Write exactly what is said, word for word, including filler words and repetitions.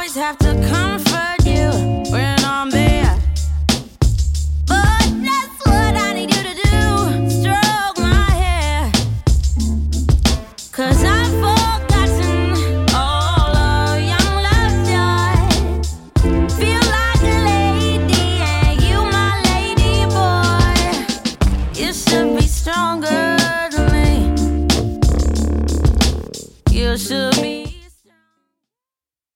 have to comfort you when I'm there. But that's what I need you to do. Stroke my hair. Cause I've forgotten all of young love's joy. Feel like a lady and you my lady boy. You should be stronger than me. You should be